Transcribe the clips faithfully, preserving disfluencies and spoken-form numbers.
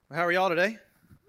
How are y'all today?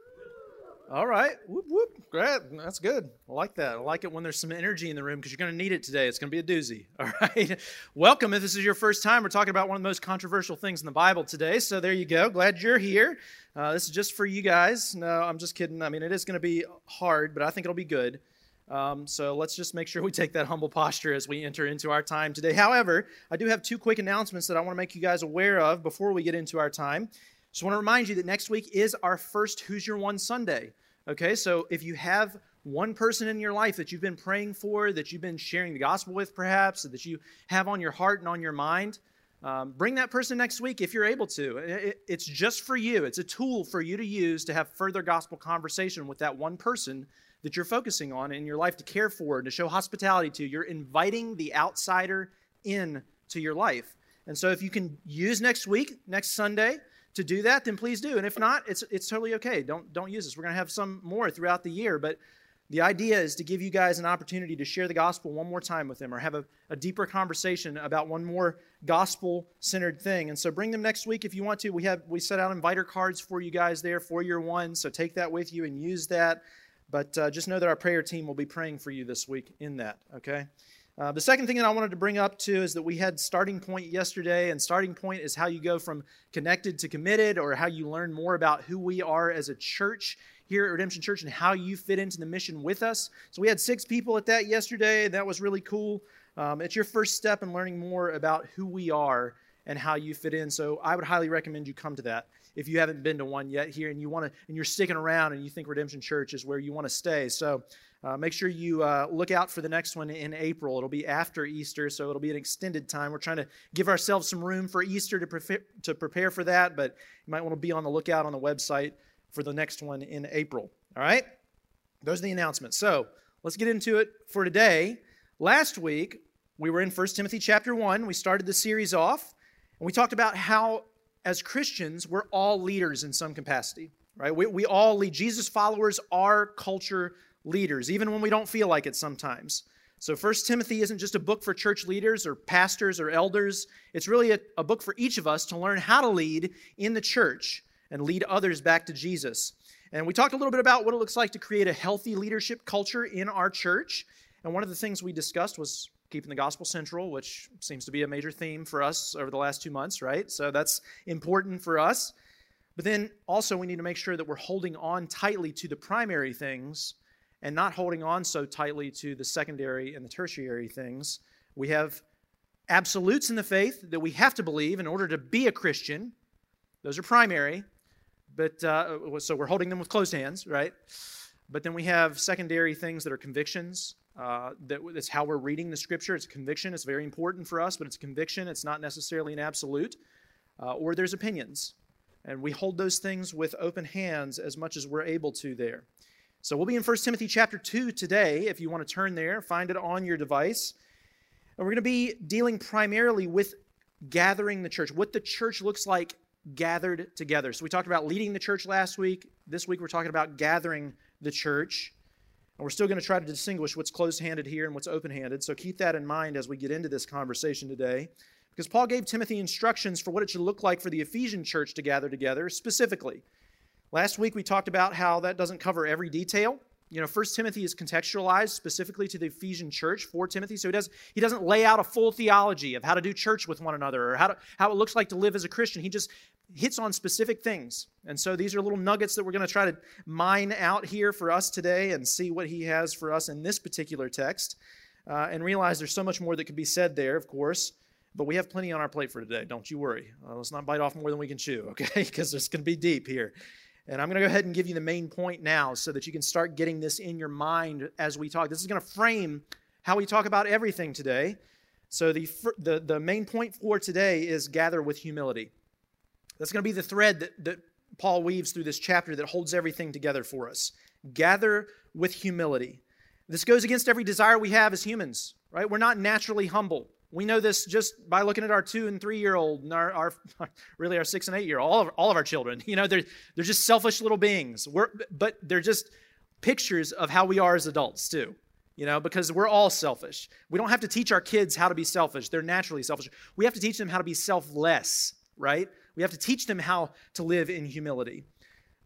All right. Whoop, whoop. Great. That's good. I like that. I like it when there's some energy in the room because you're going to need it today. It's going to be a doozy. All right. Welcome. If this is your first time, we're talking about one of the most controversial things in the Bible today. So there you go. Glad you're here. Uh, this is just for you guys. No, I'm just kidding. I mean, it is going to be hard, but I think it'll be good. Um, so let's just make sure we take that humble posture as we enter into our time today. However, I do have two quick announcements that I want to make you guys aware of before we get into our time. Just want to remind you that next week is our first Who's Your One Sunday. Okay, so if you have one person in your life that you've been praying for, that you've been sharing the gospel with perhaps, that you have on your heart and on your mind, um, bring that person next week if you're able to. It, it's just for you. It's a tool for you to use to have further gospel conversation with that one person that you're focusing on in your life, to care for, to show hospitality to. You're inviting the outsider in to your life. And so if you can use next week, next Sunday, to do that, then please do. And if not, it's it's totally okay. Don't don't use this. We're going to have some more throughout the year. But the idea is to give you guys an opportunity to share the gospel one more time with them, or have a, a deeper conversation about one more gospel-centered thing. And so bring them next week if you want to. We have we set out inviter cards for you guys there for your one. So take that with you and use that. But uh, just know that our prayer team will be praying for you this week in that, okay? Uh, the second thing that I wanted to bring up, too, is that we had Starting Point yesterday, and Starting Point is how you go from connected to committed, or how you learn more about who we are as a church here at Redemption Church and how you fit into the mission with us. So we had six people at that yesterday. That was really cool. Um, it's your first step in learning more about who we are and how you fit in. So I would highly recommend you come to that if you haven't been to one yet here and you want to, and you're sticking around and you think Redemption Church is where you want to stay. So Uh, make sure you uh, look out for the next one in April. It'll be after Easter, so it'll be an extended time. We're trying to give ourselves some room for Easter to, prefer, to prepare for that, but you might want to be on the lookout on the website for the next one in April. All right? Those are the announcements. So let's get into it for today. Last week, we were in First Timothy chapter one. We started the series off, and we talked about how, as Christians, we're all leaders in some capacity. Right? We, we all lead. Jesus followers are culture leaders, even when we don't feel like it sometimes. So First Timothy isn't just a book for church leaders or pastors or elders. It's really a, a book for each of us to learn how to lead in the church and lead others back to Jesus. And we talked a little bit about what it looks like to create a healthy leadership culture in our church. And one of the things we discussed was keeping the gospel central, which seems to be a major theme for us over the last two months, right? So that's important for us. But then also we need to make sure that we're holding on tightly to the primary things and not holding on so tightly to the secondary and the tertiary things. We have absolutes in the faith that we have to believe in order to be a Christian. Those are primary, but uh, so we're holding them with closed hands, right? But then we have secondary things that are convictions. Uh, that, that's how we're reading the Scripture. It's a conviction. It's very important for us, but it's a conviction. It's not necessarily an absolute. Uh, or there's opinions. And we hold those things with open hands as much as we're able to there. So we'll be in First Timothy chapter two today, if you want to turn there, find it on your device. And we're going to be dealing primarily with gathering the church, what the church looks like gathered together. So we talked about leading the church last week. This week we're talking about gathering the church. And we're still going to try to distinguish what's closed-handed here and what's open-handed. So keep that in mind as we get into this conversation today. Because Paul gave Timothy instructions for what it should look like for the Ephesian church to gather together specifically. Last week we talked about how that doesn't cover every detail. You know, First Timothy is contextualized specifically to the Ephesian church for Timothy, so he, does, he doesn't lay out a full theology of how to do church with one another or how, to, how it looks like to live as a Christian. He just hits on specific things. And so these are little nuggets that we're going to try to mine out here for us today and see what he has for us in this particular text. Uh, and realize there's so much more that could be said there, of course. But we have plenty on our plate for today, don't you worry. Uh, let's not bite off more than we can chew, okay? Because it's going to be deep here. And I'm going to go ahead and give you the main point now so that you can start getting this in your mind as we talk. This is going to frame how we talk about everything today. So the, the, the main point for today is gather with humility. That's going to be the thread that, that Paul weaves through this chapter that holds everything together for us. Gather with humility. This goes against every desire we have as humans, right? We're not naturally humble. We know this just by looking at our two and three-year-old and our, our really our six and eight-year-old, all of, all of our children. You know, they're, they're just selfish little beings. We're, but they're just pictures of how we are as adults too, you know, because we're all selfish. We don't have to teach our kids how to be selfish. They're naturally selfish. We have to teach them how to be selfless, right? We have to teach them how to live in humility.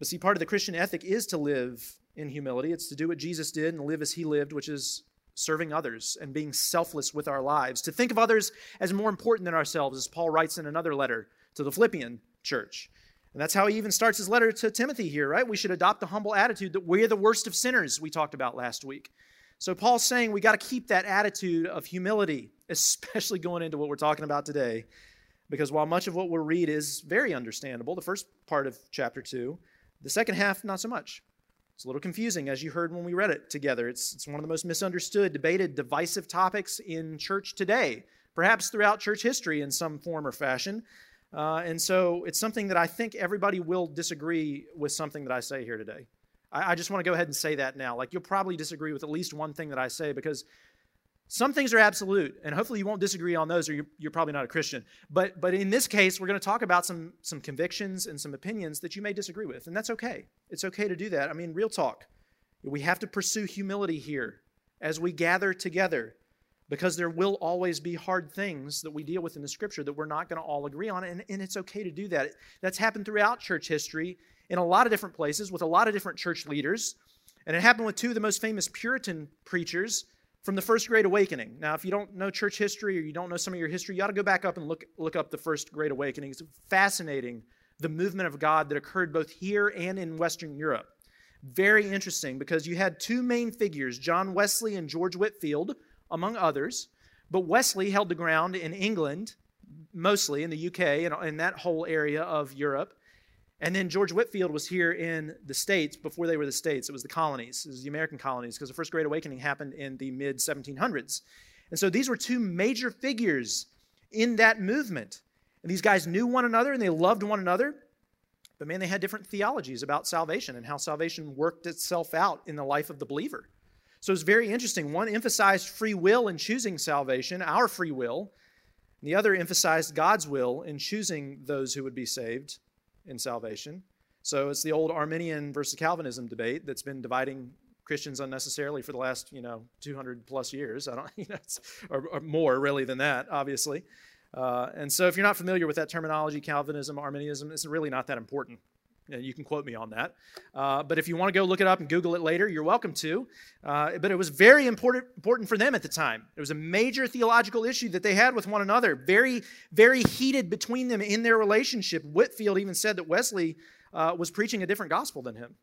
But see, part of the Christian ethic is to live in humility. It's to do what Jesus did and live as he lived, which is serving others and being selfless with our lives. To think of others as more important than ourselves, as Paul writes in another letter to the Philippian church. And that's how he even starts his letter to Timothy here, right? We should adopt the humble attitude that we're the worst of sinners, we talked about last week. So Paul's saying we got to keep that attitude of humility, especially going into what we're talking about today. Because while much of what we'll read is very understandable, the first part of chapter two, the second half, not so much. It's a little confusing, as you heard when we read it together. It's, it's one of the most misunderstood, debated, divisive topics in church today, perhaps throughout church history in some form or fashion. Uh, and so it's something that I think everybody will disagree with something that I say here today. I, I just want to go ahead and say that now. Like, you'll probably disagree with at least one thing that I say, because some things are absolute, and hopefully you won't disagree on those, or you're, you're probably not a Christian. But but in this case, we're going to talk about some, some convictions and some opinions that you may disagree with, and that's okay. It's okay to do that. I mean, real talk. We have to pursue humility here as we gather together, because there will always be hard things that we deal with in the Scripture that we're not going to all agree on, and, and it's okay to do that. That's happened throughout church history in a lot of different places with a lot of different church leaders, and it happened with two of the most famous Puritan preachers from the First Great Awakening. Now, if you don't know church history or you don't know some of your history, you ought to go back up and look, look up the First Great Awakening. It's fascinating, the movement of God that occurred both here and in Western Europe. Very interesting, because you had two main figures, John Wesley and George Whitefield, among others. But Wesley held the ground in England, mostly in the U K, and in that whole area of Europe. And then George Whitefield was here in the States before they were the States. It was the colonies. It was the American colonies, because the First Great Awakening happened in the mid seventeen hundreds. And so these were two major figures in that movement. And these guys knew one another and they loved one another. But man, they had different theologies about salvation and how salvation worked itself out in the life of the believer. So it's very interesting. One emphasized free will in choosing salvation, our free will. And the other emphasized God's will in choosing those who would be saved in salvation. So it's the old Arminian versus Calvinism debate that's been dividing Christians unnecessarily for the last, you know, two hundred plus years. I don't, you know, it's, or, or more really than that, obviously. Uh, and so if you're not familiar with that terminology, Calvinism, Arminianism, it's really not that important. You know, you can quote me on that. Uh, but if you want to go look it up and Google it later, you're welcome to. Uh, but it was very important, important for them at the time. It was a major theological issue that they had with one another, very, very heated between them in their relationship. Whitefield even said that Wesley uh, was preaching a different gospel than him.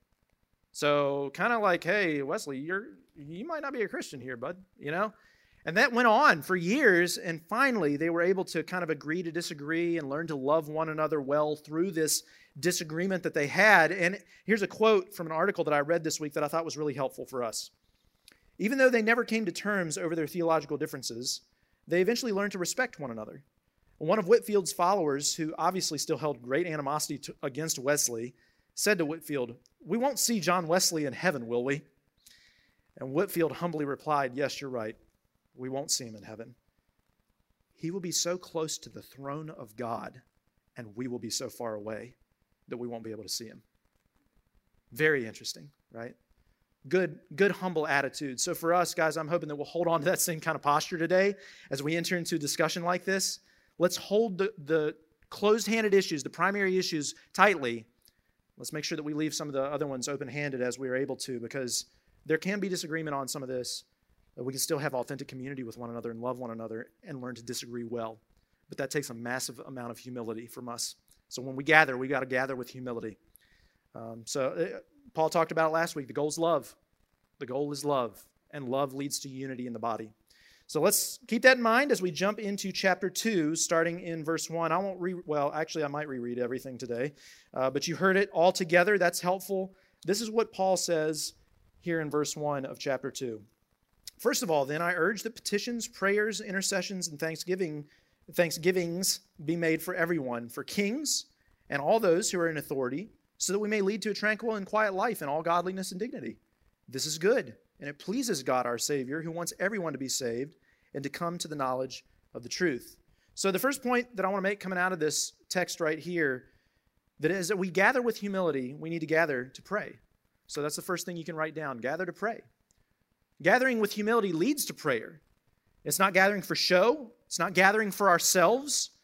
So kind of like, hey, Wesley, you're you might not be a Christian here, bud, you know? And that went on for years, and finally they were able to kind of agree to disagree and learn to love one another well through this disagreement that they had. And here's a quote from an article that I read this week that I thought was really helpful for us. Even though they never came to terms over their theological differences, they eventually learned to respect one another. One of Whitefield's followers, who obviously still held great animosity to, against Wesley, said to Whitefield, "We won't see John Wesley in heaven, will we?" And Whitefield humbly replied, "Yes, you're right. We won't see him in heaven. He will be so close to the throne of God, and we will be so far away that we won't be able to see him." Very interesting, right? Good, good, humble attitude. So for us, guys, I'm hoping that we'll hold on to that same kind of posture today as we enter into a discussion like this. Let's hold the, the closed-handed issues, the primary issues, tightly. Let's make sure that we leave some of the other ones open-handed as we are able to, because there can be disagreement on some of this. But we can still have authentic community with one another and love one another and learn to disagree well. But that takes a massive amount of humility from us. So when we gather, we got to gather with humility. Um, so uh, Paul talked about it last week. The goal is love. The goal is love, and love leads to unity in the body. So let's keep that in mind as we jump into chapter two, starting in verse one. I won't re well, actually, I might reread everything today, uh, but you heard it all together. That's helpful. This is what Paul says here in verse one of chapter two. "First of all, then, I urge that petitions, prayers, intercessions, and thanksgiving, thanksgivings be made for everyone, for kings and all those who are in authority, so that we may lead to a tranquil and quiet life in all godliness and dignity. This is good, and it pleases God our Savior, who wants everyone to be saved and to come to the knowledge of the truth." So the first point that I want to make coming out of this text right here, that is that we gather with humility, we need to gather to pray. So that's the first thing you can write down, gather to pray. Gathering with humility leads to prayer. It's not gathering for show. It's not gathering for ourselves.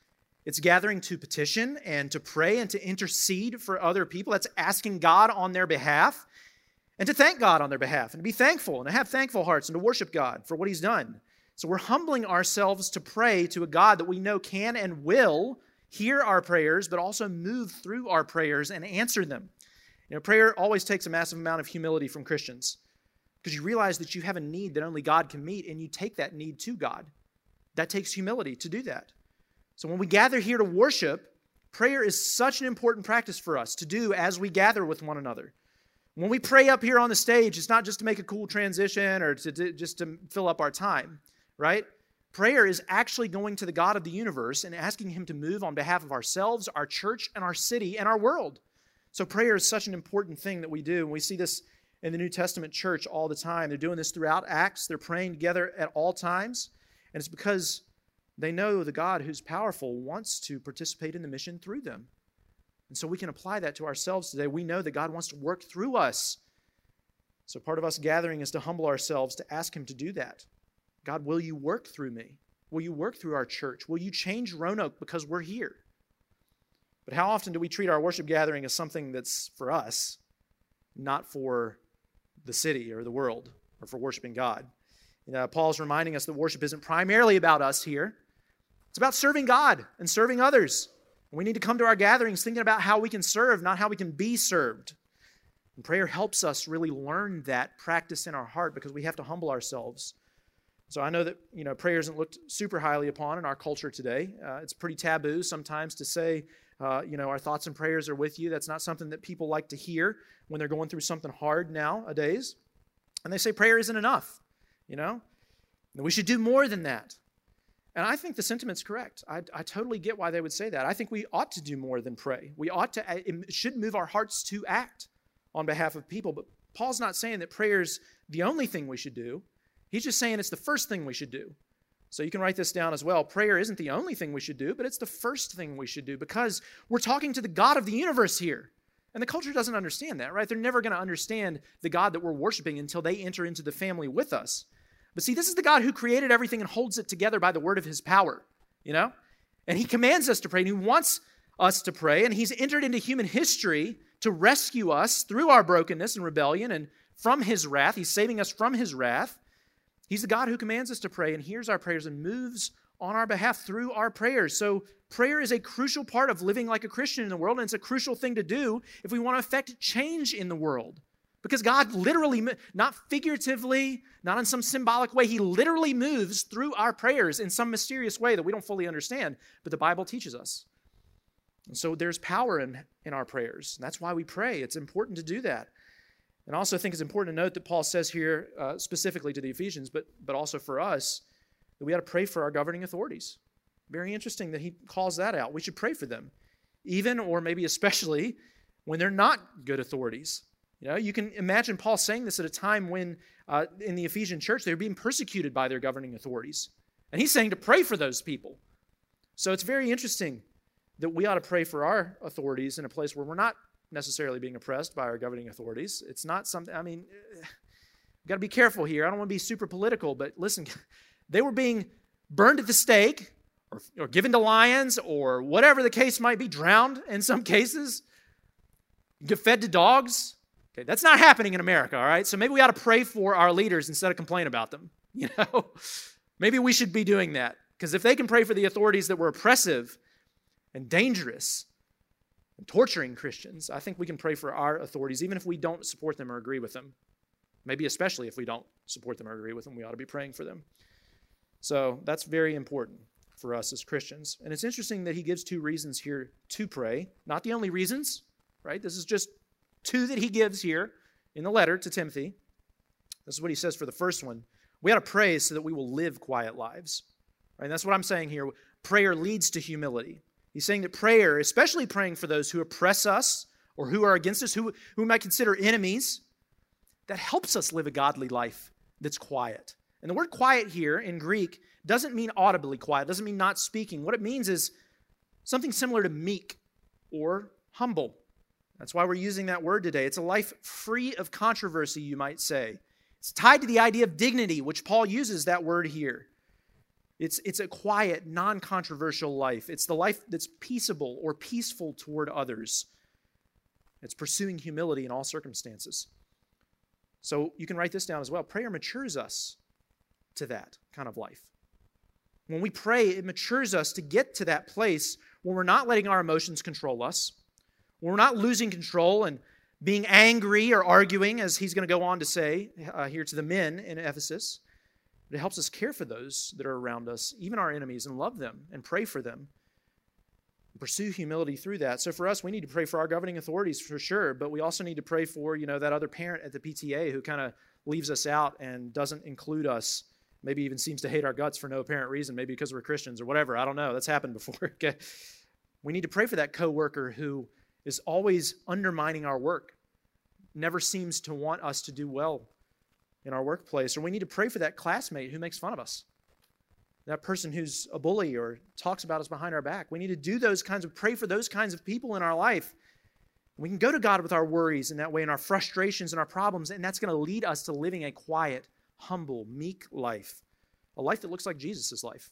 It's gathering to petition and to pray and to intercede for other people. That's asking God on their behalf and to thank God on their behalf and to be thankful and to have thankful hearts and to worship God for what He's done. So we're humbling ourselves to pray to a God that we know can and will hear our prayers, but also move through our prayers and answer them. You know, prayer always takes a massive amount of humility from Christians because you realize that you have a need that only God can meet, and you take that need to God. That takes humility to do that. So when we gather here to worship, prayer is such an important practice for us to do as we gather with one another. When we pray up here on the stage, it's not just to make a cool transition or to, to just to fill up our time, right? Prayer is actually going to the God of the universe and asking Him to move on behalf of ourselves, our church, and our city, and our world. So prayer is such an important thing that we do, and we see this in the New Testament church all the time. They're doing this throughout Acts. They're praying together at all times, and it's because they know the God who's powerful wants to participate in the mission through them. And so we can apply that to ourselves today. We know that God wants to work through us. So part of us gathering is to humble ourselves to ask Him to do that. God, will you work through me? Will you work through our church? Will you change Roanoke because we're here? But how often do we treat our worship gathering as something that's for us, not for the city or the world or for worshiping God? You know, Paul's reminding us that worship isn't primarily about us here. It's about serving God and serving others. We need to come to our gatherings thinking about how we can serve, not how we can be served. And prayer helps us really learn that practice in our heart because we have to humble ourselves. So I know that, you know, prayer isn't looked super highly upon in our culture today. Uh, it's pretty taboo sometimes to say, uh, you know, our thoughts and prayers are with you. That's not something that people like to hear when they're going through something hard nowadays. And they say prayer isn't enough, you know. And we should do more than that. And I think the sentiment's correct. I, I totally get why they would say that. I think we ought to do more than pray. We ought to, it should move our hearts to act on behalf of people. But Paul's not saying that prayer's the only thing we should do. He's just saying it's the first thing we should do. So you can write this down as well. Prayer isn't the only thing we should do, but it's the first thing we should do because we're talking to the God of the universe here. And the culture doesn't understand that, right? They're never going to understand the God that we're worshiping until they enter into the family with us. But see, this is the God who created everything and holds it together by the word of His power, you know? And He commands us to pray, and He wants us to pray, and He's entered into human history to rescue us through our brokenness and rebellion and from His wrath. He's saving us from His wrath. He's the God who commands us to pray and hears our prayers and moves on our behalf through our prayers. So prayer is a crucial part of living like a Christian in the world, and it's a crucial thing to do if we want to affect change in the world. Because God literally, not figuratively, not in some symbolic way, He literally moves through our prayers in some mysterious way that we don't fully understand, but the Bible teaches us. And so there's power in, in our prayers. And that's why we pray. It's important to do that. And I also think it's important to note that Paul says here, uh, specifically to the Ephesians, but, but also for us, that we ought to pray for our governing authorities. Very interesting that he calls that out. We should pray for them, even or maybe especially when they're not good authorities. You know, you can imagine Paul saying this at a time when uh, in the Ephesian church they were being persecuted by their governing authorities. And he's saying to pray for those people. So it's very interesting that we ought to pray for our authorities in a place where we're not necessarily being oppressed by our governing authorities. It's not something, I mean, we've got to be careful here. I don't want to be super political, but listen, they were being burned at the stake or, or given to lions or whatever the case might be, drowned in some cases, get fed to dogs. Okay, that's not happening in America, all right? So maybe we ought to pray for our leaders instead of complain about them, you know? Maybe we should be doing that because if they can pray for the authorities that were oppressive and dangerous and torturing Christians, I think we can pray for our authorities, even if we don't support them or agree with them. Maybe especially if we don't support them or agree with them, we ought to be praying for them. So that's very important for us as Christians. And it's interesting that he gives two reasons here to pray. Not the only reasons, right? This is just two that he gives here in the letter to Timothy. This is what he says for the first one. We ought to pray so that we will live quiet lives. Right? And that's what I'm saying here. Prayer leads to humility. He's saying that prayer, especially praying for those who oppress us or who are against us, who, who we might consider enemies, that helps us live a godly life that's quiet. And the word quiet here in Greek doesn't mean audibly quiet, doesn't mean not speaking. What it means is something similar to meek or humble. That's why we're using that word today. It's a life free of controversy, you might say. It's tied to the idea of dignity, which Paul uses that word here. It's, it's a quiet, non-controversial life. It's the life that's peaceable or peaceful toward others. It's pursuing humility in all circumstances. So you can write this down as well. Prayer matures us to that kind of life. When we pray, it matures us to get to that place where we're not letting our emotions control us, when we're not losing control and being angry or arguing, as he's going to go on to say uh, here to the men in Ephesus. It helps us care for those that are around us, even our enemies, and love them and pray for them. Pursue humility through that. So for us, we need to pray for our governing authorities for sure, but we also need to pray for, you know, that other parent at the P T A who kind of leaves us out and doesn't include us, maybe even seems to hate our guts for no apparent reason, maybe because we're Christians or whatever. I don't know. That's happened before. Okay. We need to pray for that coworker who is always undermining our work, never seems to want us to do well in our workplace. Or we need to pray for that classmate who makes fun of us, that person who's a bully or talks about us behind our back. We need to do those kinds of, pray for those kinds of people in our life. We can go to God with our worries in that way and our frustrations and our problems, and that's going to lead us to living a quiet, humble, meek life, a life that looks like Jesus' life.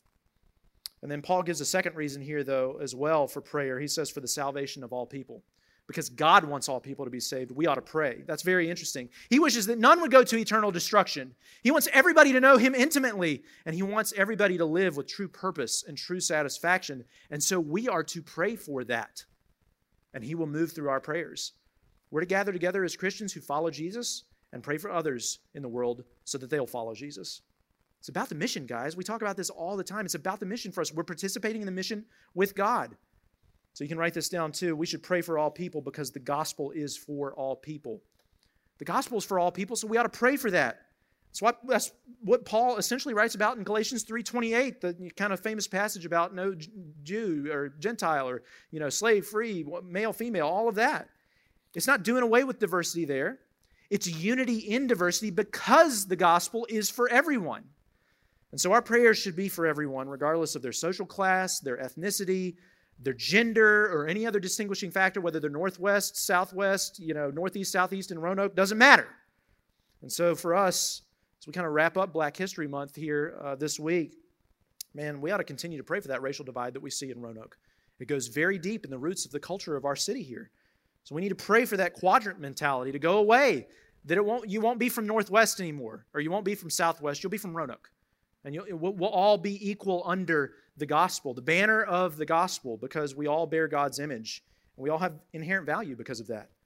And then Paul gives a second reason here, though, as well for prayer. He says for the salvation of all people. Because God wants all people to be saved, we ought to pray. That's very interesting. He wishes that none would go to eternal destruction. He wants everybody to know Him intimately, and He wants everybody to live with true purpose and true satisfaction. And so we are to pray for that, and He will move through our prayers. We're to gather together as Christians who follow Jesus and pray for others in the world so that they'll follow Jesus. It's about the mission, guys. We talk about this all the time. It's about the mission for us. We're participating in the mission with God. So you can write this down too. We should pray for all people because the gospel is for all people. The gospel is for all people, so we ought to pray for that. That's what, that's what Paul essentially writes about in Galatians three twenty-eight, the kind of famous passage about no Jew or Gentile or, you know, slave, free, male, female, all of that. It's not doing away with diversity there. It's unity in diversity because the gospel is for everyone. And so our prayers should be for everyone, regardless of their social class, their ethnicity, their gender, or any other distinguishing factor, whether they're northwest, southwest, you know, northeast, southeast, in Roanoke, doesn't matter. And so for us, as we kind of wrap up Black History Month here uh, this week, man, we ought to continue to pray for that racial divide that we see in Roanoke. It goes very deep in the roots of the culture of our city here. So we need to pray for that quadrant mentality to go away, that it won't, you won't be from northwest anymore, or you won't be from southwest, you'll be from Roanoke. And you'll, we'll, we'll all be equal under the gospel, the banner of the gospel, because we all bear God's image. And we all have inherent value because of that.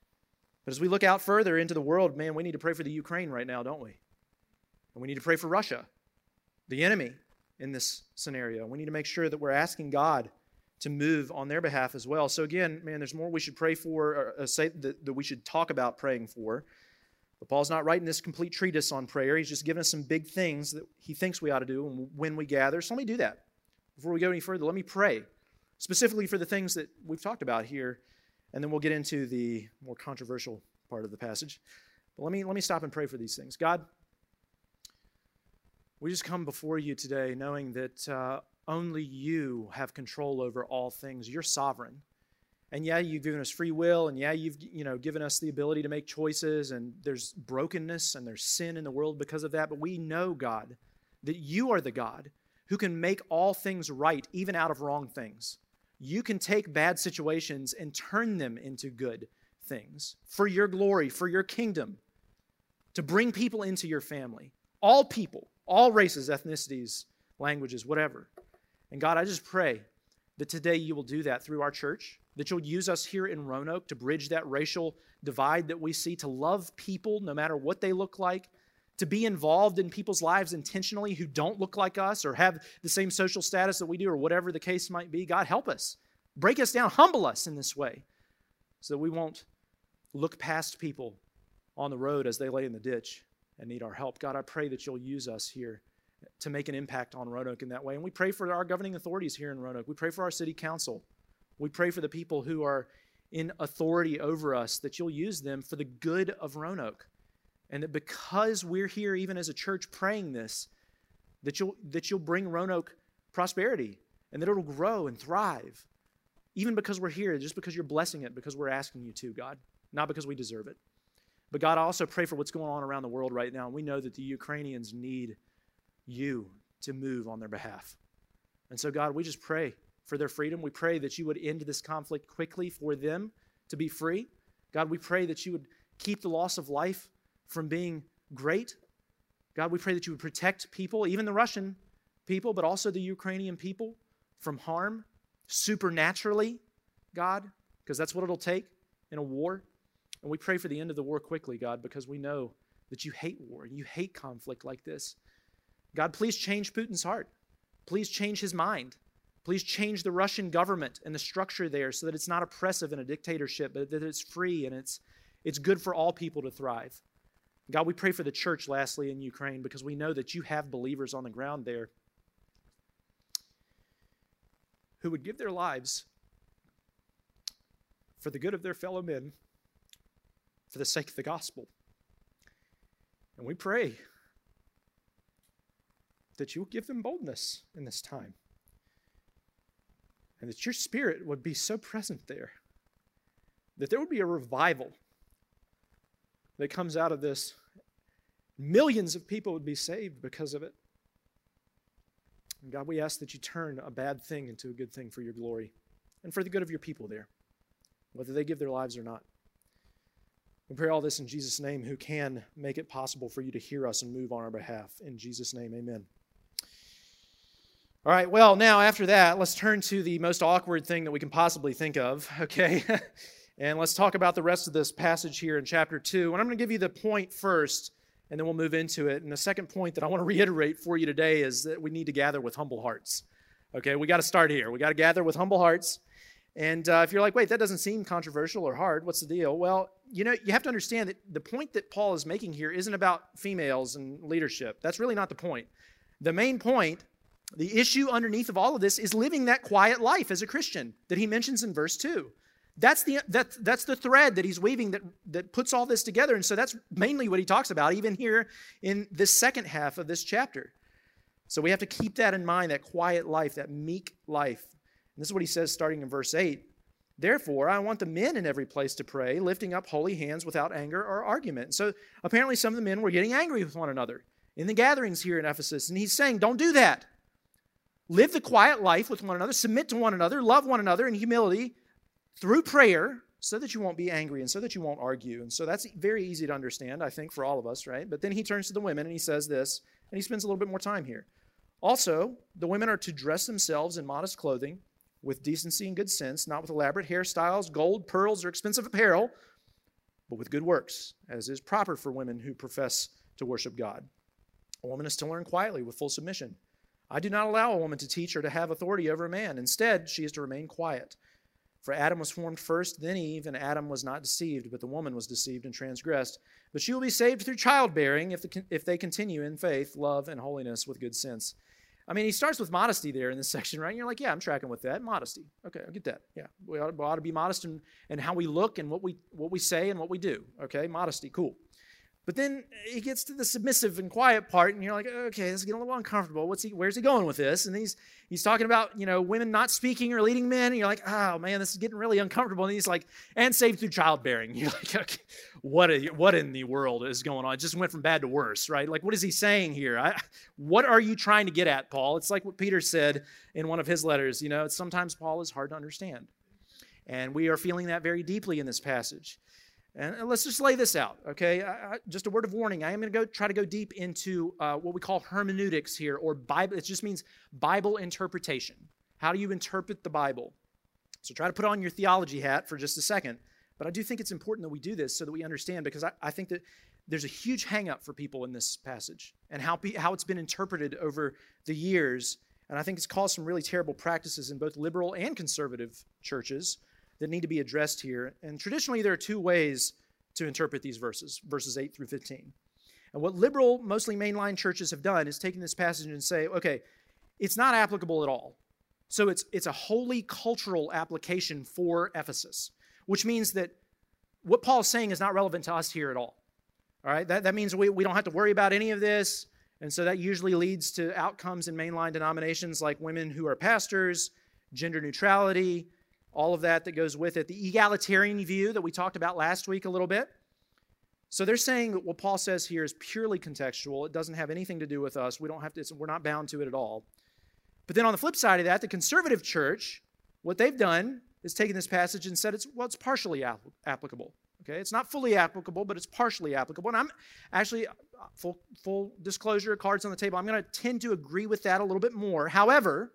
But as we look out further into the world, man, we need to pray for the Ukraine right now, don't we? And we need to pray for Russia, the enemy in this scenario. We need to make sure that we're asking God to move on their behalf as well. So again, man, there's more we should pray for, or uh, say that, that we should talk about praying for. But Paul's not writing this complete treatise on prayer. He's just giving us some big things that he thinks we ought to do when we gather. So let me do that. Before we go any further, let me pray, specifically for the things that we've talked about here, and then we'll get into the more controversial part of the passage. But let me, let me stop and pray for these things. God, we just come before you today knowing that uh, only you have control over all things. You're sovereign. And yeah, you've given us free will, and yeah, you've you know given us the ability to make choices, and there's brokenness and there's sin in the world because of that. But we know, God, that you are the God who can make all things right, even out of wrong things. You can take bad situations and turn them into good things for your glory, for your kingdom, to bring people into your family. All people, all races, ethnicities, languages, whatever. And God, I just pray that today you will do that through our church, that you'll use us here in Roanoke to bridge that racial divide that we see, to love people no matter what they look like, to be involved in people's lives intentionally who don't look like us or have the same social status that we do or whatever the case might be. God, help us. Break us down. Humble us in this way so that we won't look past people on the road as they lay in the ditch and need our help. God, I pray that you'll use us here to make an impact on Roanoke in that way. And we pray for our governing authorities here in Roanoke. We pray for our city council. We pray for the people who are in authority over us, that you'll use them for the good of Roanoke. And that because we're here, even as a church, praying this, that you'll, that you'll bring Roanoke prosperity and that it'll grow and thrive. Even because we're here, just because you're blessing it, because we're asking you to, God, not because we deserve it. But God, I also pray for what's going on around the world right now. And we know that the Ukrainians need you to move on their behalf. And so, God, we just pray for their freedom. We pray that you would end this conflict quickly for them to be free. God, we pray that you would keep the loss of life from being great. God, we pray that you would protect people, even the Russian people, but also the Ukrainian people, from harm supernaturally, God, because that's what it'll take in a war. And we pray for the end of the war quickly, God, because we know that you hate war. You hate conflict like this. God, please change Putin's heart. Please change his mind. Please change the Russian government and the structure there so that it's not oppressive and a dictatorship, but that it's free and it's, it's good for all people to thrive. God, we pray for the church, lastly, in Ukraine, because we know that you have believers on the ground there who would give their lives for the good of their fellow men, for the sake of the gospel. And we pray that you will give them boldness in this time, and that your Spirit would be so present there, that there would be a revival that comes out of this. Millions of people would be saved because of it. And God, we ask that you turn a bad thing into a good thing for your glory and for the good of your people there, whether they give their lives or not. We pray all this in Jesus' name, who can make it possible for you to hear us and move on our behalf. In Jesus' name, amen. All right, well, now after that, let's turn to the most awkward thing that we can possibly think of, okay? And let's talk about the rest of this passage here in chapter two. And I'm going to give you the point first, and then we'll move into it. And the second point that I want to reiterate for you today is that we need to gather with humble hearts. Okay, we got to start here. We got to gather with humble hearts. And uh, if you're like, wait, that doesn't seem controversial or hard, what's the deal? Well, you know, you have to understand that the point that Paul is making here isn't about females and leadership. That's really not the point. The main point, the issue underneath of all of this, is living that quiet life as a Christian that he mentions in verse two. That's the that, that's the thread that he's weaving that, that puts all this together. And so that's mainly what he talks about, even here in this second half of this chapter. So we have to keep that in mind, that quiet life, that meek life. And this is what he says starting in verse eight. Therefore, I want the men in every place to pray, lifting up holy hands without anger or argument. And so apparently some of the men were getting angry with one another in the gatherings here in Ephesus. And he's saying, don't do that. Live the quiet life with one another, submit to one another, love one another in humility through prayer so that you won't be angry and so that you won't argue. And so that's very easy to understand, I think, for all of us, right? But then he turns to the women and he says this, and he spends a little bit more time here. Also, the women are to dress themselves in modest clothing with decency and good sense, not with elaborate hairstyles, gold, pearls, or expensive apparel, but with good works, as is proper for women who profess to worship God. A woman is to learn quietly with full submission. I do not allow a woman to teach or to have authority over a man. Instead, she is to remain quiet. For Adam was formed first, then Eve, and Adam was not deceived, but the woman was deceived and transgressed. But she will be saved through childbearing if, the, if they continue in faith, love, and holiness with good sense. I mean, he starts with modesty there in this section, right? And you're like, yeah, I'm tracking with that. Modesty. Okay, I get that. Yeah, we ought to, we ought to be modest in, in how we look and what we what we say and what we do. Okay, modesty, cool. But then he gets to the submissive and quiet part, and you're like, okay, this is getting a little uncomfortable. What's he? Where's he going with this? And he's he's talking about, you know, women not speaking or leading men, and you're like, oh man, this is getting really uncomfortable. And he's like, and saved through childbearing. You're like, okay, what a, what in the world is going on? It just went from bad to worse, right? Like, what is he saying here? I, what are you trying to get at, Paul? It's like what Peter said in one of his letters. You know, sometimes Paul is hard to understand, and we are feeling that very deeply in this passage. And let's just lay this out, okay? I, I, just a word of warning. I am going to go try to go deep into uh, what we call hermeneutics here, or Bible. It just means Bible interpretation. How do you interpret the Bible? So try to put on your theology hat for just a second. But I do think it's important that we do this so that we understand, because I, I think that there's a huge hang-up for people in this passage and how, how it's been interpreted over the years. And I think it's caused some really terrible practices in both liberal and conservative churches that need to be addressed here. And traditionally, there are two ways to interpret these verses, verses eight through fifteen. And what liberal, mostly mainline churches have done is taken this passage and say, okay, it's not applicable at all. So it's, it's a wholly cultural application for Ephesus, which means that what Paul's saying is not relevant to us here at all. All right, that, that means we, we don't have to worry about any of this. And so that usually leads to outcomes in mainline denominations like women who are pastors, gender neutrality, all of that that goes with it. The egalitarian view that we talked about last week a little bit. So they're saying that what Paul says here is purely contextual. It doesn't have anything to do with us. We don't have to, it's, we're not bound to it at all. But then on the flip side of that, the conservative church, what they've done is taken this passage and said it's, well, it's partially apl- applicable. Okay, it's not fully applicable, but it's partially applicable. And I'm actually, full, full disclosure, cards on the table, I'm going to tend to agree with that a little bit more. However,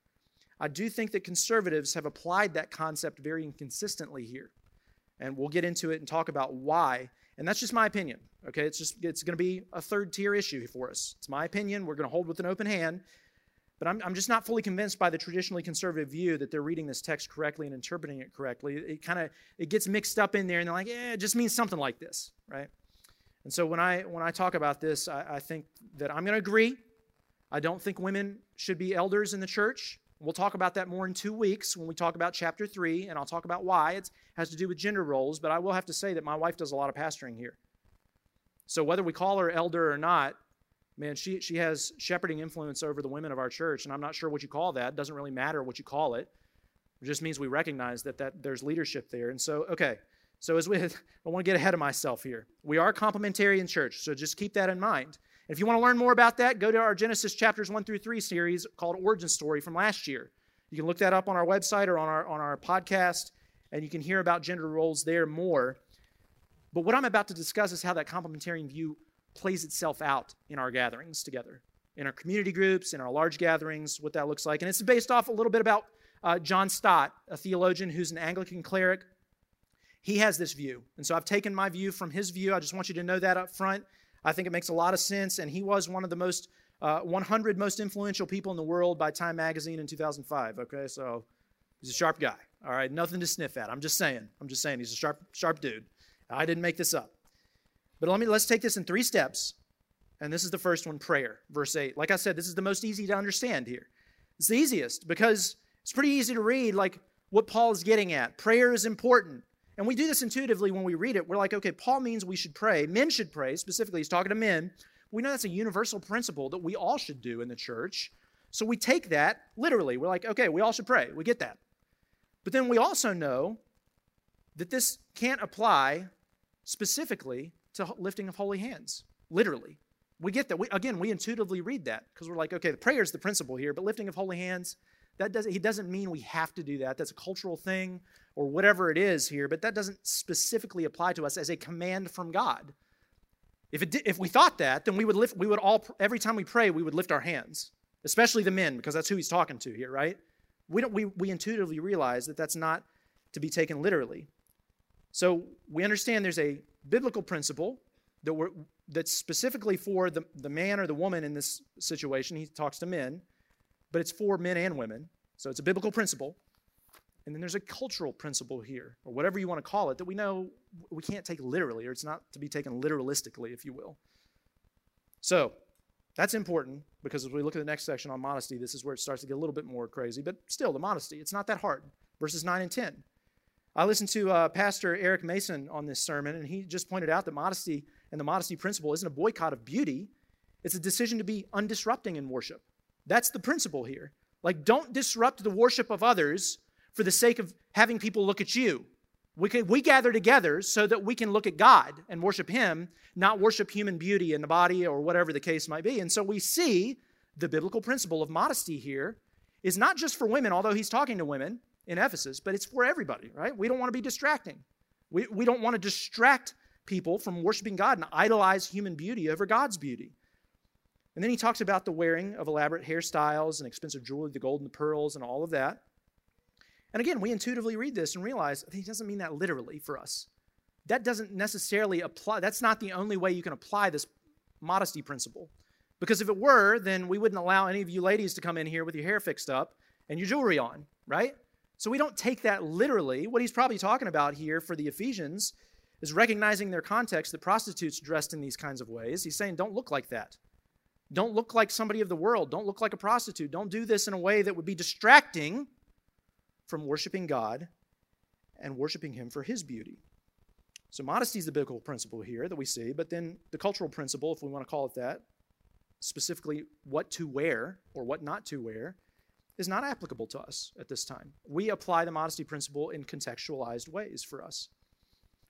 I do think that conservatives have applied that concept very inconsistently here. And we'll get into it and talk about why. And that's just my opinion. Okay, it's just it's going to be a third tier issue for us. It's my opinion. We're going to hold with an open hand. But I'm, I'm just not fully convinced by the traditionally conservative view that they're reading this text correctly and interpreting it correctly. It kind of it gets mixed up in there, and they're like, yeah, it just means something like this, right? And so when I when I talk about this, I, I think that I'm going to agree. I don't think women should be elders in the church. We'll talk about that more in two weeks when we talk about chapter three, and I'll talk about why. It has to do with gender roles, but I will have to say that my wife does a lot of pastoring here. So whether we call her elder or not, man, she she has shepherding influence over the women of our church, and I'm not sure what you call that. It doesn't really matter what you call it. It just means we recognize that, that there's leadership there. And so, okay, so as we, I want to get ahead of myself here. We are complementarian church, so just keep that in mind. If you want to learn more about that, go to our Genesis chapters one through three series called Origin Story from last year. You can look that up on our website or on our on our podcast, and you can hear about gender roles there more. But what I'm about to discuss is how that complementarian view plays itself out in our gatherings together, in our community groups, in our large gatherings, what that looks like. And it's based off a little bit about uh, John Stott, a theologian who's an Anglican cleric. He has this view. And so I've taken my view from his view. I just want you to know that up front. I think it makes a lot of sense, and he was one of the most uh, one hundred most influential people in the world by Time Magazine in two thousand five, okay? So he's a sharp guy, all right? Nothing to sniff at. I'm just saying. I'm just saying he's a sharp sharp dude. I didn't make this up. But let me, let's take this in three steps, and this is the first one, prayer, verse eight. Like I said, this is the most easy to understand here. It's the easiest because it's pretty easy to read, like what Paul is getting at. Prayer is important. And we do this intuitively when we read it. We're like, okay, Paul means we should pray. Men should pray. Specifically, he's talking to men. We know that's a universal principle that we all should do in the church. So we take that literally. We're like, okay, we all should pray. We get that. But then we also know that this can't apply specifically to lifting of holy hands. Literally. We get that. We, again, we intuitively read that because we're like, okay, the prayer is the principle here, but lifting of holy hands, that doesn't, he doesn't mean we have to do that. That's a cultural thing or whatever it is here, but that doesn't specifically apply to us as a command from God. If it did, if we thought that, then we would lift, we would all, every time we pray, we would lift our hands, especially the men, because that's who he's talking to here, right? We don't, we, we intuitively realize that that's not to be taken literally. So we understand there's a biblical principle that we're, that's specifically for the, the man or the woman in this situation. He talks to men, but it's for men and women. So it's a biblical principle. And then there's a cultural principle here, or whatever you want to call it, that we know we can't take literally, or it's not to be taken literalistically, if you will. So that's important, because as we look at the next section on modesty, this is where it starts to get a little bit more crazy. But still, the modesty, it's not that hard. Verses nine and ten. I listened to uh, Pastor Eric Mason on this sermon, and he just pointed out that modesty and the modesty principle isn't a boycott of beauty. It's a decision to be undisrupting in worship. That's the principle here. Like, don't disrupt the worship of others for the sake of having people look at you. We can, we gather together so that we can look at God and worship Him, not worship human beauty in the body or whatever the case might be. And so we see the biblical principle of modesty here is not just for women, although he's talking to women in Ephesus, but it's for everybody, right? We don't want to be distracting. We, we don't want to distract people from worshiping God and idolize human beauty over God's beauty. And then he talks about the wearing of elaborate hairstyles and expensive jewelry, the gold and the pearls and all of that. And again, we intuitively read this and realize he doesn't mean that literally for us. That doesn't necessarily apply. That's not the only way you can apply this modesty principle. Because if it were, then we wouldn't allow any of you ladies to come in here with your hair fixed up and your jewelry on, right? So we don't take that literally. What he's probably talking about here for the Ephesians is recognizing their context that prostitutes dressed in these kinds of ways. He's saying, don't look like that. Don't look like somebody of the world. Don't look like a prostitute. Don't do this in a way that would be distracting from worshiping God and worshiping Him for His beauty. So modesty is the biblical principle here that we see, but then the cultural principle, if we want to call it that, specifically what to wear or what not to wear, is not applicable to us at this time. We apply the modesty principle in contextualized ways for us.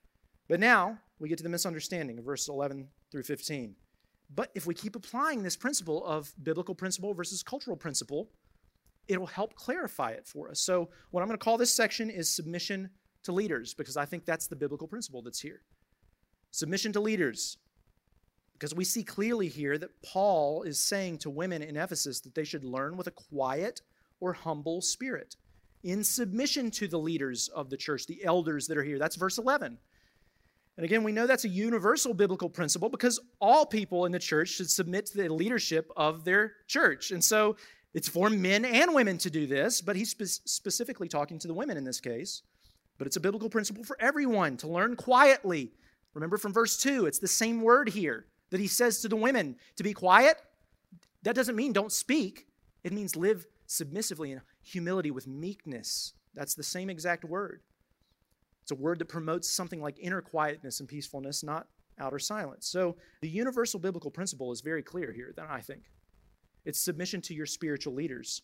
But now we get to the misunderstanding of verses eleven through fifteen. But if we keep applying this principle of biblical principle versus cultural principle, it'll help clarify it for us. So what I'm going to call this section is submission to leaders, because I think that's the biblical principle that's here. Submission to leaders. Because we see clearly here that Paul is saying to women in Ephesus that they should learn with a quiet or humble spirit, in submission to the leaders of the church, the elders that are here. That's verse eleven. And again, we know that's a universal biblical principle because all people in the church should submit to the leadership of their church. And so it's for men and women to do this, but he's spe- specifically talking to the women in this case. But it's a biblical principle for everyone to learn quietly. Remember from verse two, it's the same word here that he says to the women to be quiet. That doesn't mean don't speak. It means live submissively in humility with meekness. That's the same exact word. It's a word that promotes something like inner quietness and peacefulness, not outer silence. So the universal biblical principle is very clear here, then I think. It's submission to your spiritual leaders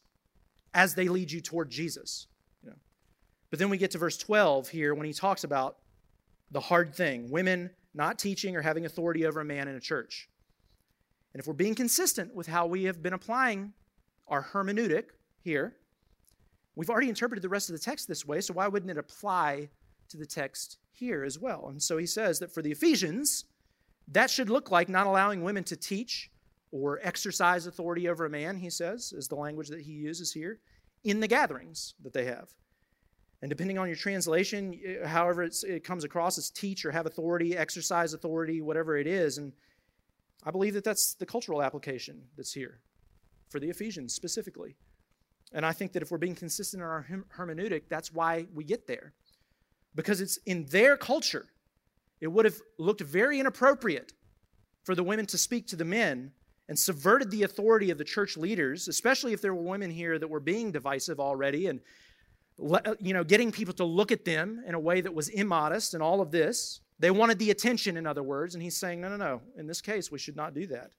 as they lead you toward Jesus. You know. But then we get to verse twelve here when he talks about the hard thing, women not teaching or having authority over a man in a church. And if we're being consistent with how we have been applying our hermeneutic here, we've already interpreted the rest of the text this way, so why wouldn't it apply to the text here as well? And so he says that for the Ephesians, that should look like not allowing women to teach or exercise authority over a man, he says, is the language that he uses here, in the gatherings that they have. And depending on your translation, however it's, it comes across as teach or have authority, exercise authority, whatever it is. And I believe that that's the cultural application that's here for the Ephesians specifically. And I think that if we're being consistent in our hermeneutic, that's why we get there. Because it's in their culture, it would have looked very inappropriate for the women to speak to the men and subverted the authority of the church leaders, especially if there were women here that were being divisive already and, you know, getting people to look at them in a way that was immodest and all of this. They wanted the attention, in other words, and he's saying, no, no, no. In this case, we should not do that.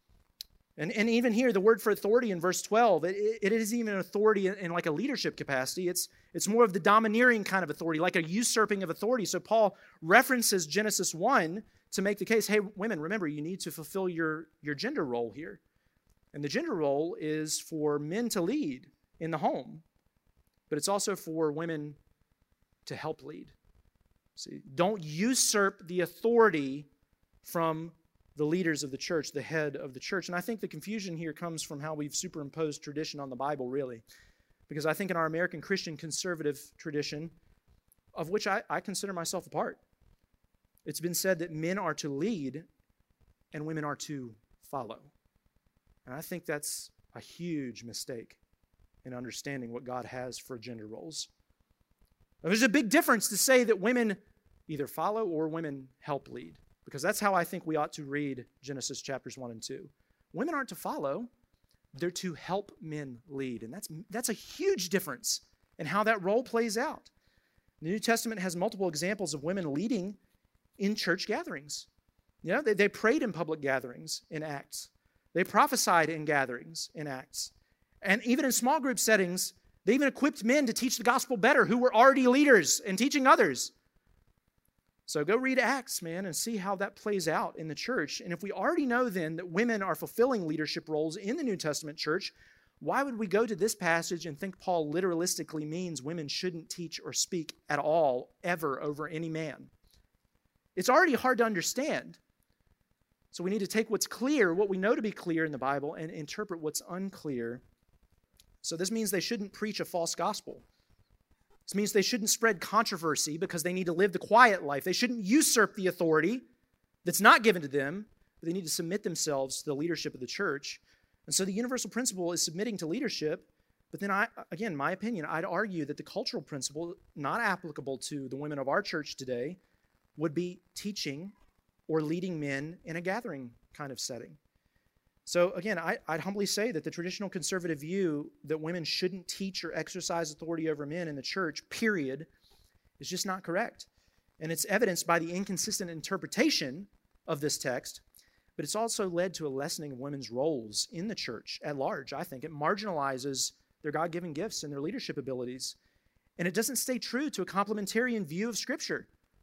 And, and even here, the word for authority in verse twelve, it, it isn't even an authority in, in like a leadership capacity. It's, it's more of the domineering kind of authority, like a usurping of authority. So Paul references Genesis one to make the case, hey, women, remember, you need to fulfill your, your gender role here. And the gender role is for men to lead in the home, but it's also for women to help lead. See, don't usurp the authority from the leaders of the church, the head of the church. And I think the confusion here comes from how we've superimposed tradition on the Bible, really. Because I think in our American Christian conservative tradition, of which I, I consider myself a part, it's been said that men are to lead and women are to follow. And I think that's a huge mistake in understanding what God has for gender roles. Now, there's a big difference to say that women either follow or women help lead. Because that's how I think we ought to read Genesis chapters one and two. Women aren't to follow, they're to help men lead. And that's, that's a huge difference in how that role plays out. The New Testament has multiple examples of women leading in church gatherings. You know, they, they prayed in public gatherings in Acts. They prophesied in gatherings in Acts. And even in small group settings, they even equipped men to teach the gospel better who were already leaders and teaching others. So go read Acts, man, and see how that plays out in the church. And if we already know then that women are fulfilling leadership roles in the New Testament church, why would we go to this passage and think Paul literalistically means women shouldn't teach or speak at all, ever, over any man? It's already hard to understand. So we need to take what's clear, what we know to be clear in the Bible, and interpret what's unclear. So this means they shouldn't preach a false gospel. This means they shouldn't spread controversy because they need to live the quiet life. They shouldn't usurp the authority that's not given to them, but they need to submit themselves to the leadership of the church. And so the universal principle is submitting to leadership. But then, I, again, my opinion, I'd argue that the cultural principle, not applicable to the women of our church today, would be teaching or leading men in a gathering kind of setting. So again, I, I'd humbly say that the traditional conservative view that women shouldn't teach or exercise authority over men in the church, period, is just not correct. And it's evidenced by the inconsistent interpretation of this text, but it's also led to a lessening of women's roles in the church at large, I think. It marginalizes their God-given gifts and their leadership abilities. And it doesn't stay true to a complementarian view of Scripture.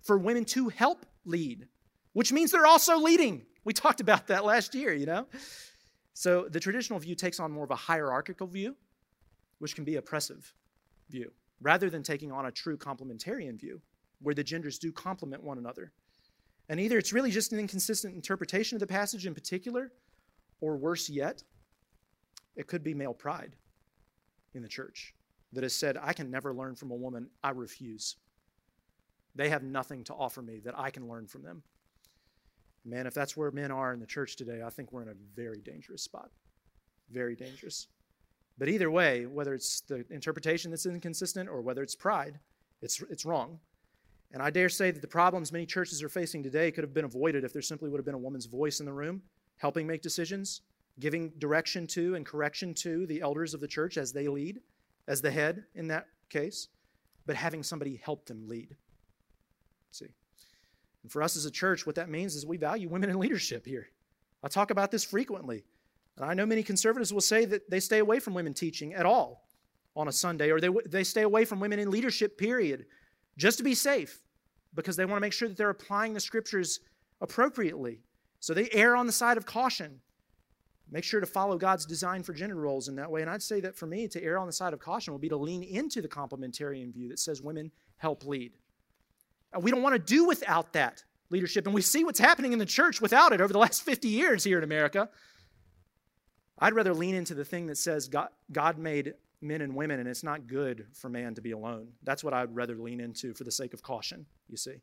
for women to help lead, which means they're also leading. We talked about that last year, you know? So the traditional view takes on more of a hierarchical view, which can be oppressive view, rather than taking on a true complementarian view, where the genders do complement one another. And either it's really just an inconsistent interpretation of the passage in particular, or worse yet, it could be male pride in the church that has said, I can never learn from a woman, I refuse. They have nothing to offer me that I can learn from them. Man, if that's where men are in the church today, I think we're in a very dangerous spot. Very dangerous. But either way, whether it's the interpretation that's inconsistent or whether it's pride, it's it's wrong. And I dare say that the problems many churches are facing today could have been avoided if there simply would have been a woman's voice in the room, helping make decisions, giving direction to and correction to the elders of the church as they lead, as the head in that case, but having somebody help them lead. See? And for us as a church, what that means is we value women in leadership here. I talk about this frequently. And I know many conservatives will say that they stay away from women teaching at all on a Sunday, or they, they stay away from women in leadership, period, just to be safe, because they want to make sure that they're applying the scriptures appropriately. So they err on the side of caution. Make sure to follow God's design for gender roles in that way. And I'd say that for me, to err on the side of caution would be to lean into the complementarian view that says women help lead. And we don't want to do without that leadership. And we see what's happening in the church without it over the last fifty years here in America. I'd rather lean into the thing that says God, God made men and women, and it's not good for man to be alone. That's what I'd rather lean into for the sake of caution, you see.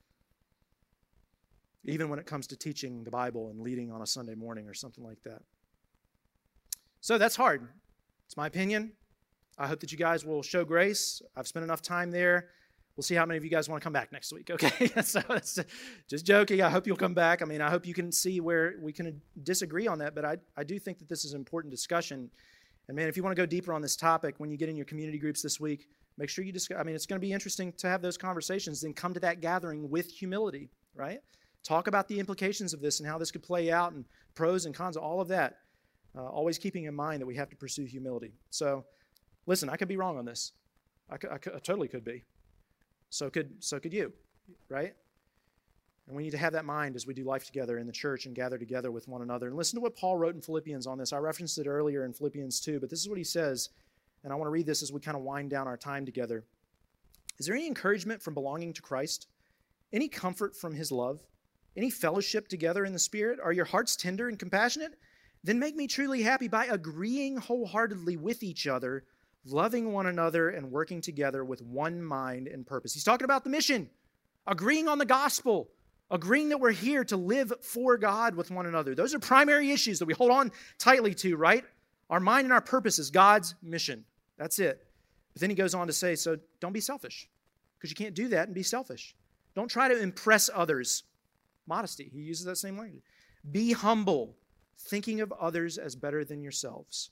Even when it comes to teaching the Bible and leading on a Sunday morning or something like that. So that's hard. It's my opinion. I hope that you guys will show grace. I've spent enough time there. We'll see how many of you guys want to come back next week, okay? So that's just joking. I hope you'll come back. I mean, I hope you can see where we can disagree on that, but I, I do think that this is an important discussion. And man, if you want to go deeper on this topic, when you get in your community groups this week, make sure you discuss. I mean, it's going to be interesting to have those conversations and come to that gathering with humility, right? Talk about the implications of this and how this could play out and pros and cons, all of that. Uh, always keeping in mind that we have to pursue humility. So, listen, I could be wrong on this. I, could, I, could, I totally could be. So could so could you, right? And we need to have that mind as we do life together in the church and gather together with one another. And listen to what Paul wrote in Philippians on this. I referenced it earlier in Philippians two, but this is what he says, and I want to read this as we kind of wind down our time together. Is there any encouragement from belonging to Christ? Any comfort from his love? Any fellowship together in the Spirit? Are your hearts tender and compassionate? Then make me truly happy by agreeing wholeheartedly with each other, loving one another, and working together with one mind and purpose. He's talking about the mission, agreeing on the gospel, agreeing that we're here to live for God with one another. Those are primary issues that we hold on tightly to, right? Our mind and our purpose is God's mission. That's it. But then he goes on to say, so don't be selfish, because you can't do that and be selfish. Don't try to impress others. Modesty, he uses that same language. Be humble, thinking of others as better than yourselves.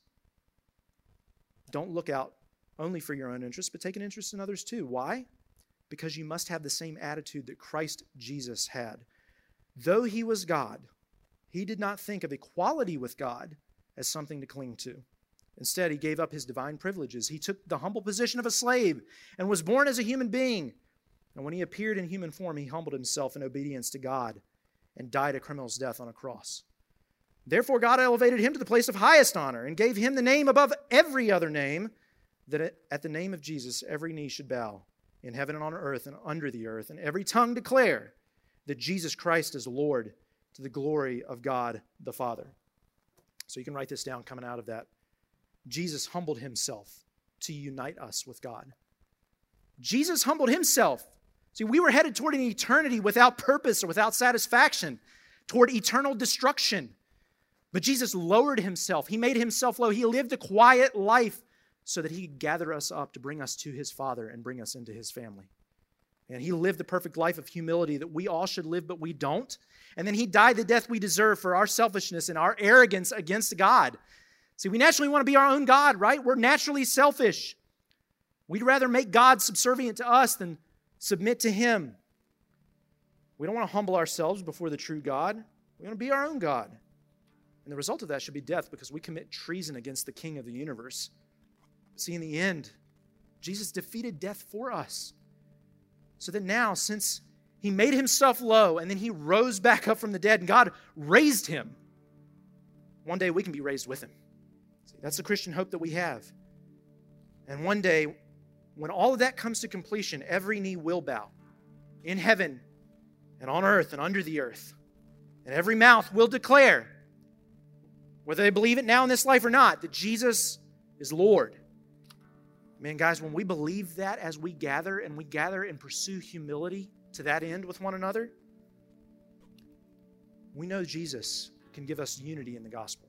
Don't look out only for your own interests, but take an interest in others too. Why? Because you must have the same attitude that Christ Jesus had. Though he was God, he did not think of equality with God as something to cling to. Instead, he gave up his divine privileges. He took the humble position of a slave and was born as a human being. And when he appeared in human form, he humbled himself in obedience to God and died a criminal's death on a cross. Therefore, God elevated him to the place of highest honor and gave him the name above every other name, that at the name of Jesus every knee should bow in heaven and on earth and under the earth, and every tongue declare that Jesus Christ is Lord, to the glory of God the Father. So you can write this down coming out of that. Jesus humbled himself to unite us with God. Jesus humbled himself. See, we were headed toward an eternity without purpose or without satisfaction, toward eternal destruction. But Jesus lowered himself. He made himself low. He lived a quiet life so that he could gather us up to bring us to his Father and bring us into his family. And he lived the perfect life of humility that we all should live, but we don't. And then he died the death we deserve for our selfishness and our arrogance against God. See, we naturally want to be our own God, right? We're naturally selfish. We'd rather make God subservient to us than submit to him. We don't want to humble ourselves before the true God. We want to be our own God. And the result of that should be death, because we commit treason against the King of the universe. See, in the end, Jesus defeated death for us. So that now, since He made himself low, and then he rose back up from the dead, and God raised him. One day we can be raised with him. See, that's the Christian hope that we have. And one day, when all of that comes to completion, every knee will bow in heaven and on earth and under the earth. And every mouth will declare, whether they believe it now in this life or not, that Jesus is Lord. Man, guys, when we believe that as we gather and we gather and pursue humility to that end with one another, we know Jesus can give us unity in the gospel.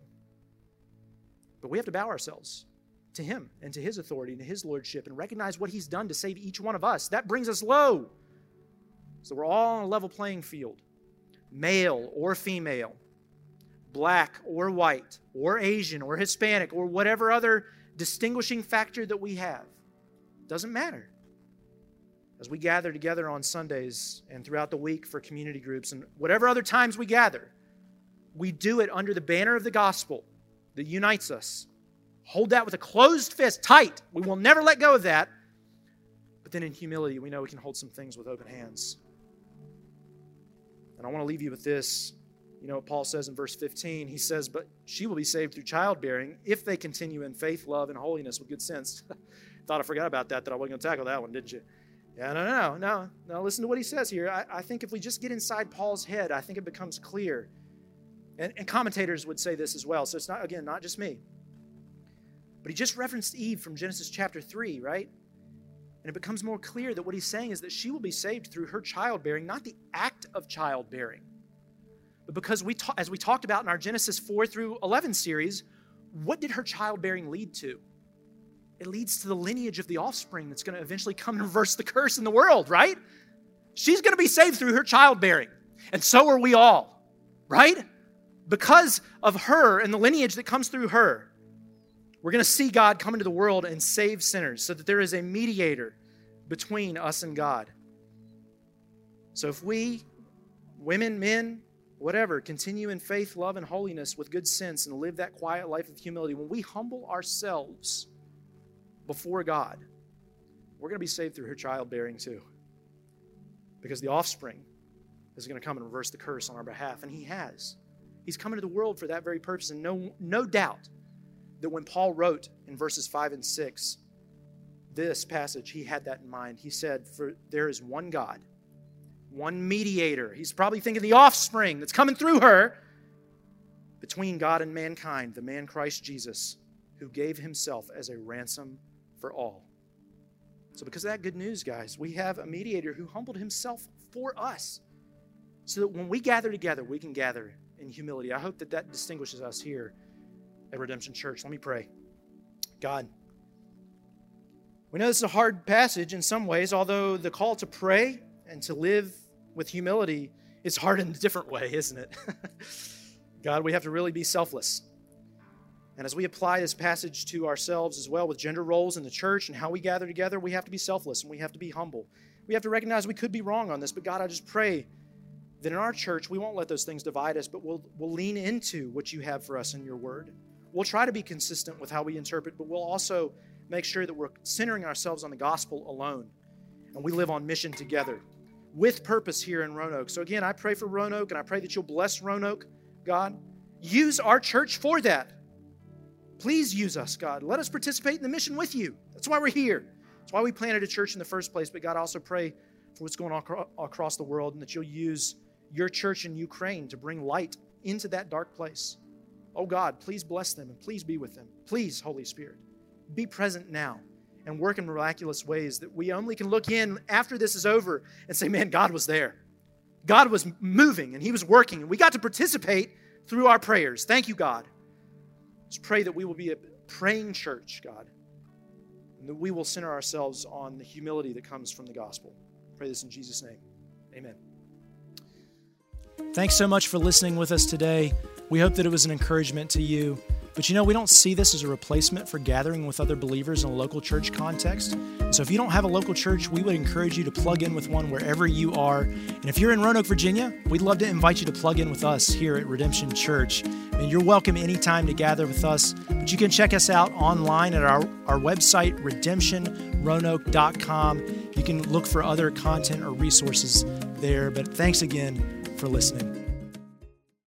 But we have to bow ourselves to him and to his authority and to his lordship and recognize what he's done to save each one of us. That brings us low. So we're all on a level playing field. Male or female, black or white, or Asian or Hispanic, or whatever other distinguishing factor that we have. Doesn't matter. As we gather together on Sundays and throughout the week for community groups and whatever other times we gather, we do it under the banner of the gospel that unites us. Hold that with a closed fist, tight. We will never let go of that. But then in humility, we know we can hold some things with open hands. And I want to leave you with this. You know what Paul says in verse fifteen? He says, but she will be saved through childbearing if they continue in faith, love, and holiness with good sense. Thought I forgot about that, that I wasn't going to tackle that one, didn't you? Yeah, no, no, no. No, listen to what he says here. I, I think if we just get inside Paul's head, I think it becomes clear. And, and commentators would say this as well. So it's not, again, not just me. But he just referenced Eve from Genesis chapter three, right? And it becomes more clear that what he's saying is that she will be saved through her childbearing, not the act of childbearing. But because we, ta- as we talked about in our Genesis four through eleven series, what did her childbearing lead to? It leads to the lineage of the offspring that's going to eventually come and reverse the curse in the world, right? She's going to be saved through her childbearing. And so are we all, right? Because of her and the lineage that comes through her, we're going to see God come into the world and save sinners so that there is a mediator between us and God. So if we, women, men, whatever, continue in faith, love, and holiness with good sense and live that quiet life of humility, when we humble ourselves before God, we're going to be saved through her childbearing too. Because the offspring is going to come and reverse the curse on our behalf. And he has. He's come into the world for that very purpose. And no, no doubt that when Paul wrote in verses five and six, this passage, he had that in mind. He said, for there is one God, one mediator. He's probably thinking the offspring that's coming through her between God and mankind, the man Christ Jesus, who gave himself as a ransom for all. So because of that good news, guys, we have a mediator who humbled himself for us so that when we gather together, we can gather in humility. I hope that that distinguishes us here at Redemption Church. Let me pray. God, we know this is a hard passage in some ways, although the call to pray and to live with humility is hard in a different way, isn't it? God, we have to really be selfless. And as we apply this passage to ourselves as well with gender roles in the church and how we gather together, we have to be selfless and we have to be humble. We have to recognize we could be wrong on this, but God, I just pray that in our church, we won't let those things divide us, but we'll, we'll lean into what you have for us in your word. We'll try to be consistent with how we interpret, but we'll also make sure that we're centering ourselves on the gospel alone. And we live on mission together with purpose here in Roanoke. So again, I pray for Roanoke, and I pray that you'll bless Roanoke, God. Use our church for that. Please use us, God. Let us participate in the mission with you. That's why we're here. That's why we planted a church in the first place. But God, I also pray for what's going on across the world and that you'll use your church in Ukraine to bring light into that dark place. Oh God, please bless them and please be with them. Please, Holy Spirit, be present now and work in miraculous ways that we only can look in after this is over and say, man, God was there. God was moving and he was working and we got to participate through our prayers. Thank you, God. Just pray that we will be a praying church, God, and that we will center ourselves on the humility that comes from the gospel. Pray this in Jesus' name. Amen. Thanks so much for listening with us today. We hope that it was an encouragement to you. But you know, we don't see this as a replacement for gathering with other believers in a local church context. And so if you don't have a local church, we would encourage you to plug in with one wherever you are. And if you're in Roanoke, Virginia, we'd love to invite you to plug in with us here at Redemption Church. And you're welcome anytime to gather with us. But you can check us out online at our, our website, redemption roanoke dot com. You can look for other content or resources there. But thanks again for listening.